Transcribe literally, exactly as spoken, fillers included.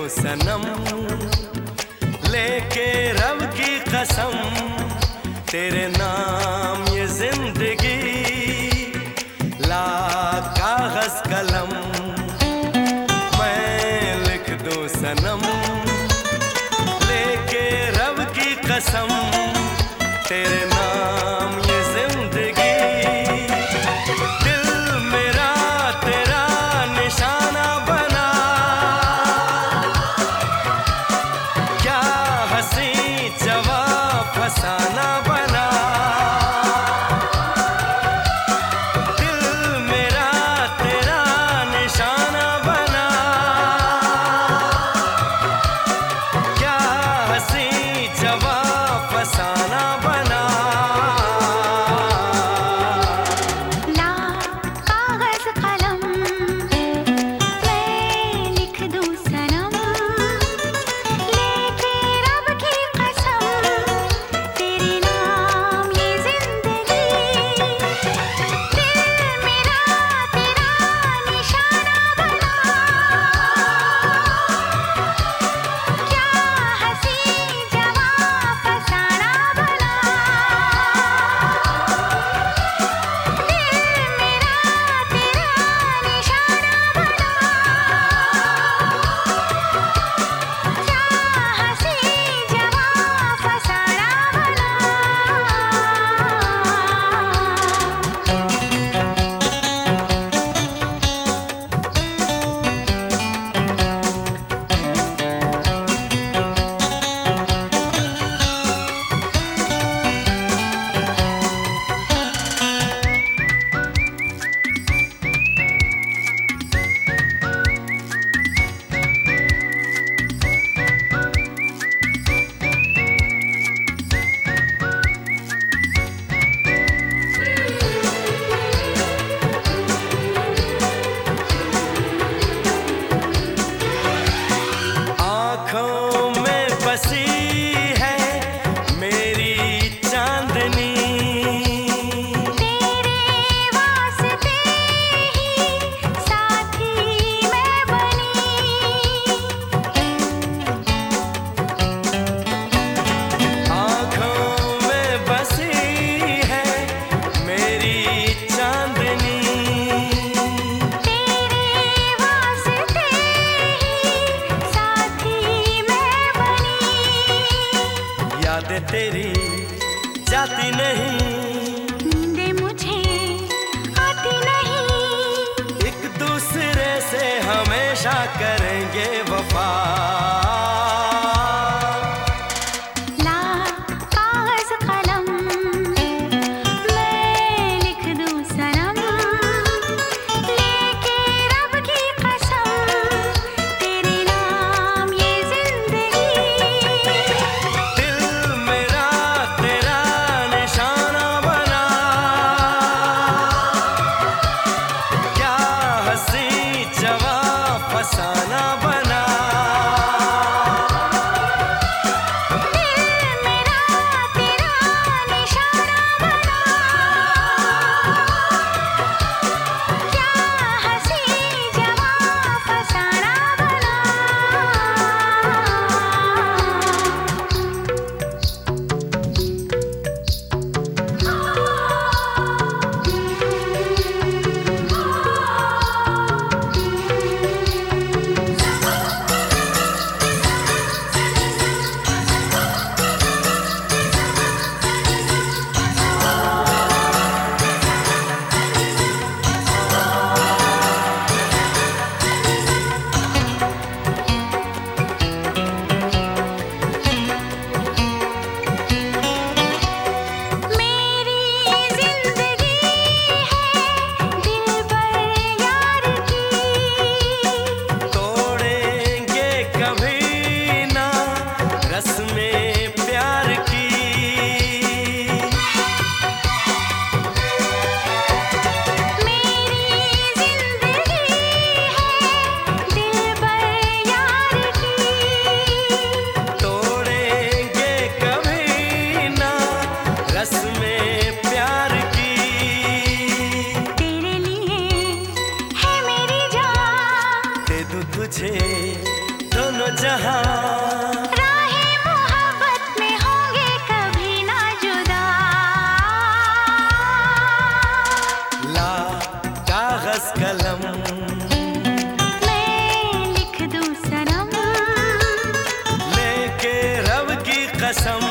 सनम, लेके रब की कसम, तेरे नाम ये जिंदगी ला कागज कलम। मैं लिख दूं सनम, लेके रब की कसम, तेरे नाम ये जिंदगी। दिल मेरा तेरा निशाना बना, क्या हंसी जवाब फसाना बना। दिल मेरा तेरा निशाना बना, क्या हंसी जवाब फसाना बना। यादें तेरी जाती नहीं, नींदें मुझे आती नहीं। एक दूसरे से हमेशा करेंगे वफा। ला कागज कलम, मैं लिख दूं सनम, लेके रब की कसम, तेरे नाम ये जिंदगी। फसाना बना, दिल मेरा तेरा निशाना बना, क्या हंसी जवाब फसाना बना। दोनों जहां राहे मोहब्बत में होंगे कभी ना जुदा। ला कागज कलम मैं लिख दूं सनम, लेके रब की कसम।